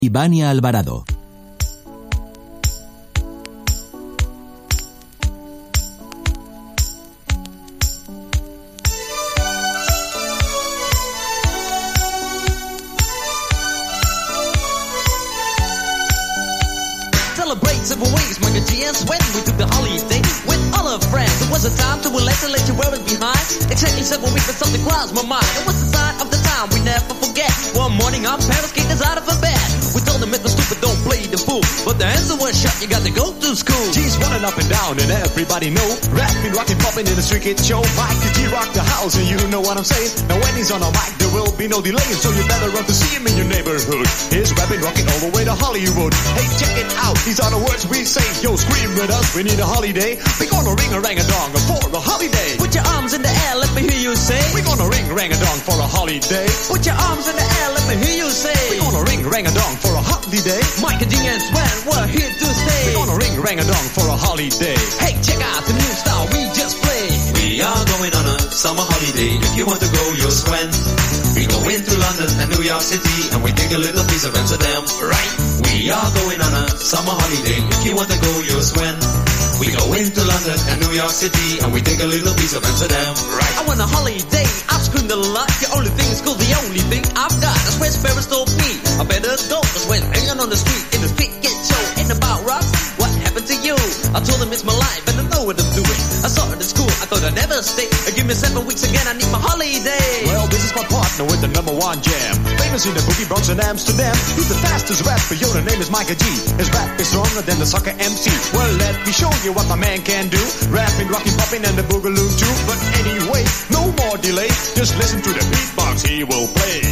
y Vania Alvarado. Celebrate several ways, Michael G and Swen. We took the holiday with all our friends. It was a time to relax and let you wear it behind. Exactly 7 weeks, but something crossed my mind. It was the sign of the time we never forget. One morning our parents kicked us out of bed. We told them it was stupid, don't play the fool. But the answer was shut, you got to go to school. G's running up and down and everybody know. Rapping, rocking, popping in the street kid show. Michael G rock the house and you know what I'm saying. Now when he's on a mic there will be no delay. So you better run to see him in your neighborhood. He's rapping, rocking all the way to Hollywood. Hey, check it out, these are the words we say. Yo, scream with us, we need a holiday. We gonna ring a rang-a-dong for a holiday. Put your arms in the air, let me hear you say. We gonna ring rang-a-dong for a holiday. Put your arms in the air, let me hear you say. We gonna ring rang-a-dong for a holiday. Mike and G and Swen, we're here to stay. We gonna ring rang-a-dong for a holiday. Hey, check out the new style we just played. We are going on a summer holiday. If you want to go, you'll Swen. We go into London and New York City and we take a little piece of Amsterdam, right? We are going on a summer holiday. If you want to go, you'll Swen. We go into London and New York City and we take a little piece of Amsterdam, right? I want a holiday, I've screamed a lot. The only thing is cool, the only thing I've got. That's where Sparrows told me I better go. That's when hanging on the street in the street get show. Ain't about rock, what happened to you? I told them it's my life and I know what I'm doing. I saw it at school, I thought I'd never stay. Give me 7 weeks again, I need my holiday. Well, this is my partner with the #1 jam. Famous in the boogie Bronx and Amsterdam. He's the fastest rapper, yo, the name is Michael G. His rap is stronger than the soccer MC. Well, let me show you what my man can do. Rapping, rocking, popping, and the boogaloo too. But anyway, no more delay. Just listen to the beatbox he will play.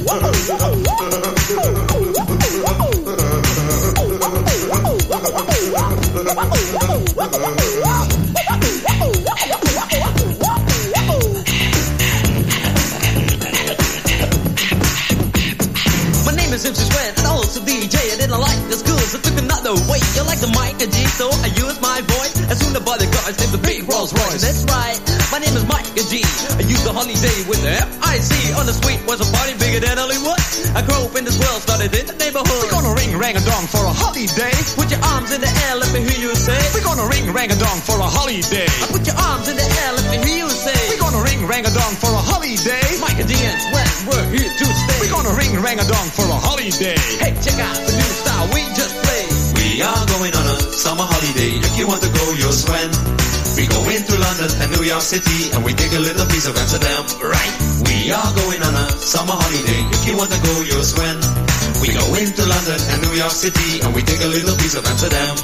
Simpsons went and also DJ. I didn't like the school, so took another way. You like the Michael G, so I used my voice. As soon as the bodyguards named the big Rolls Royce. That's right, my name is Michael G. I used the holiday with the F-I-C. On the street was a party bigger than Hollywood. I grew up in this world, started in the neighborhood. We're gonna ring rang-a-dong for a holiday. Put your arms in the air, let me hear you say. We're gonna ring rang-a-dong for a holiday. Put your arms in the air, let me hear you say. We're gonna ring rang-a-dong for a holiday. Michael G and Swen, we're here to stay. We're gonna ring rang-a-dong for a holiday. Hey, check out the new style we just played. We are going on a summer holiday. If you want to go, you'll Swen. We go into London and New York City and we take a little piece of Amsterdam, right? We are going on a summer holiday. If you want to go, you'll Swen. We go into London and New York City and we take a little piece of Amsterdam.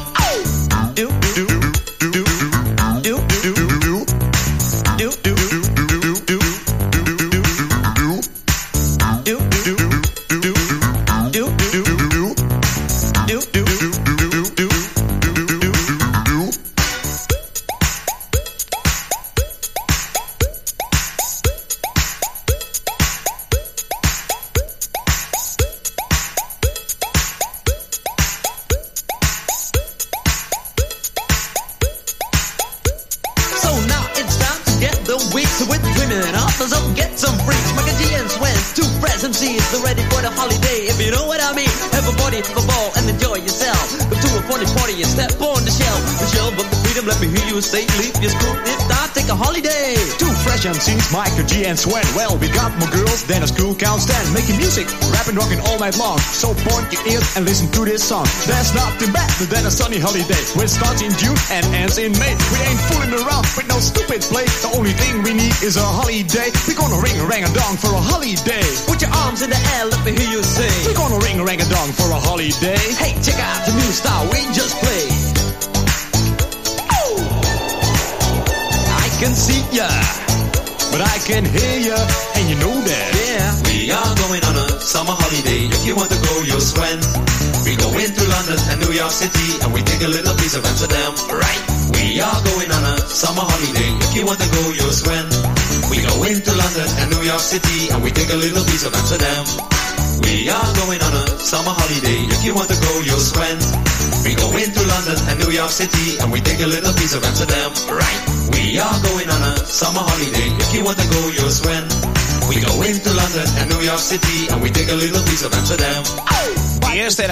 MCs are ready for the holiday. If you know what I mean, have a party, have a ball, and enjoy yourself. Go to a funny party and step on the shelf. Michelle, but the freedom, let me hear you say, leave your school, if not, take a holiday. Two fresh MCs, Michael G and Swen. Well, we got more girls than a school can stand. Making music, rapping, rocking all night long. So point your ears and listen to this song. There's nothing better than a sunny holiday, which starts in June and ends in May. We ain't fooling around with no stupid play. The only thing we need is a holiday. We're gonna ring a rang-a-dong for a holiday. Put your arms in the air, let me hear you say. We're gonna ring a rang-a-dong for a holiday. Hey, check out the new style we just played. I can see ya, but I can hear ya, and you know that. Yeah. We are going on a summer holiday. If you want to go, you'll Swen. We go into London and New York City, and we take a little piece of Amsterdam, right? We are going on a summer holiday. If you want to go, you'll Swen. We go into London and New York City, and we take a little piece of Amsterdam. We are going on a summer holiday. If you want to go, you'll Swen. We go into London and New York City, and we take a little piece of Amsterdam, right? We are going on a summer holiday. If you want to go, you'll Swen. We go into London and New York City, and we take a little piece of Amsterdam. Y este era